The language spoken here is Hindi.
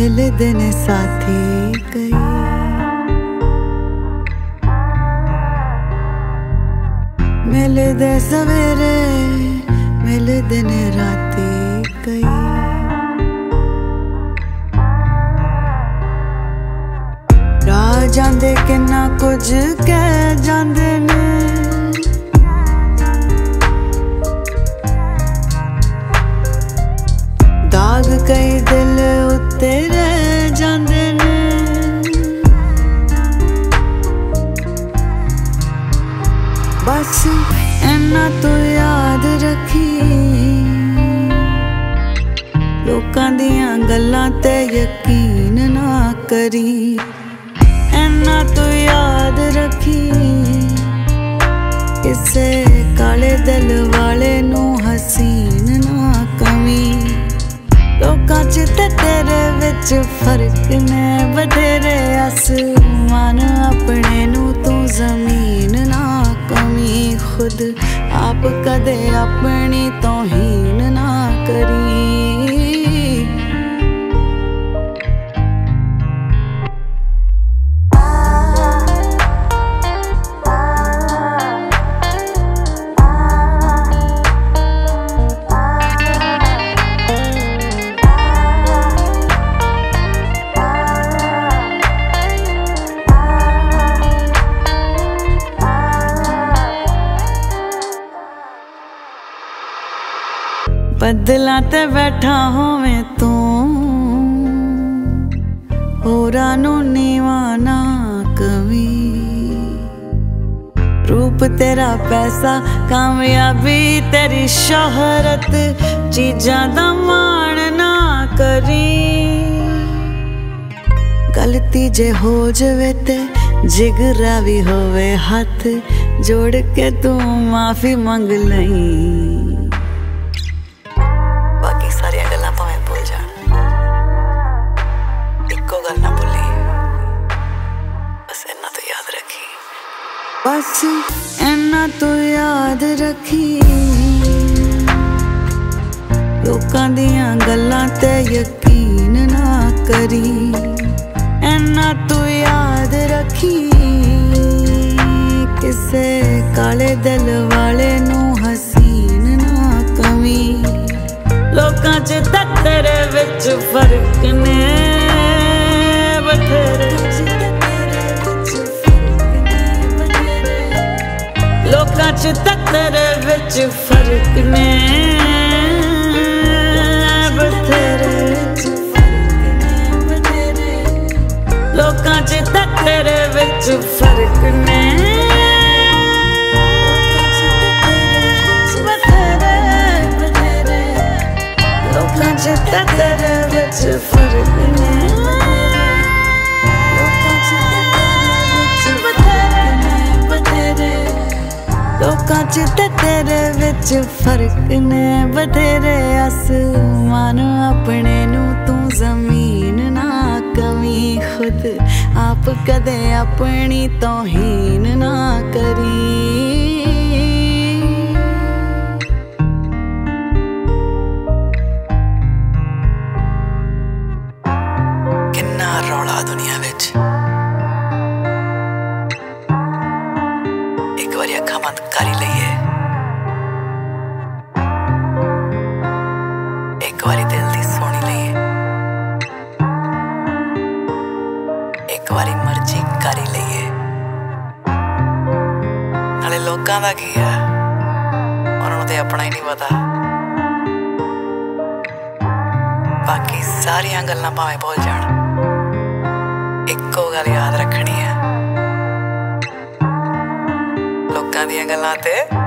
मिलदे ने साथी कई, मिलदे सवेरे मिलदे ने राती कई। राह जांदे किन्ना कुछ कह जांदे ने, दाग कई दिल उत्ते रह जांदे ने। बस इन्ना तू याद रखी, लोकां दियां गल्लां ते यकीन ना करी। इन्ना तू याद रखी, किसे काले दिल वाले नू हसीन ना कमी। लोकां च ते तेरे विच फर्क ने बथेरे, आसमान अपने नू तू जमीन ना कमी। खुद आप कदे अपनी तौहीन ना करी। बदलां ते बैठा होवें तू, होरां नू नीवा ना कवी। रूप तेरा पैसा कामयाबी तेरी शोहरत, चीजां दा मान ना करी। गलती जे हो जावे ते जिगरा भी होवे, हाथ जोड़ के तू माफी मंग लई। बस इन्ना तू याद रखी, लोकां दियां गल्लां ते यकीन ना करी। इन्ना तू याद रखी, किसे काले दिल वाले नू हसीन ना कमी। लोकां च ते तेरे विच फर्क ने बथेरे, लोकां च ते तेरे विच फर्क ने बथेरे। लोकां च ते तेरे विच फर्क ने बथेरे। लोकां च ते तेरे विच फर्क ने। लोकां च ते तेरे विच फर्क ने बथेरे, आसमान अपने नू तू जमीन ना कमी। खुद आप कदे अपनी तौहीन ना करी। किन्ना रौला दुनिया विच, एक बारी अखां बंद कर ही लईए, एक बारी दिल दी सुनी लईए, एक बारी मर्जी कर ही लईए। नाले लोकां दा की है, उन्हां नूं ते अपना ही नहीं पता। बाकी सारियां गल्लां भावें भुल जाण, इक्को गल याद रखनी है, लोकां दियां गल्लां ते